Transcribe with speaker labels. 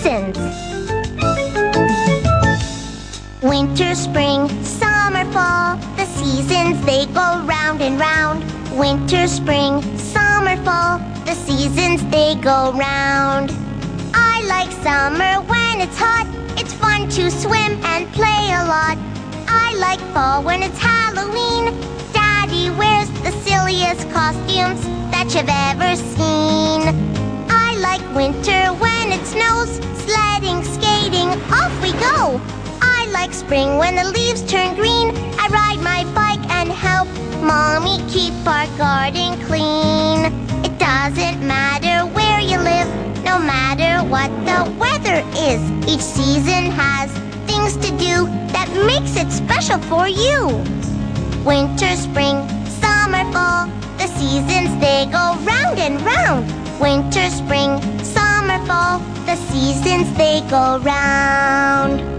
Speaker 1: seasons. Winter, spring, summer, fall, the seasons they go round and round. Winter, spring, summer, fall, the seasons they go round. I like summer when it's hot, it's fun to swim and play a lot. I like fall when it's Halloween, Daddy wears the silliest costumes that you've ever seen. I like winter when it snows, sledding, skating, off we go. I like spring when the leaves turn green, I ride my bike and help Mommy keep our garden clean. It doesn't matter where you live, no matter what the weather is. Each season has things to do that makes it special for you. Winter, spring, summer, fall, the seasons they go round and round. Winter, spring, summer, fall, the seasons they go round.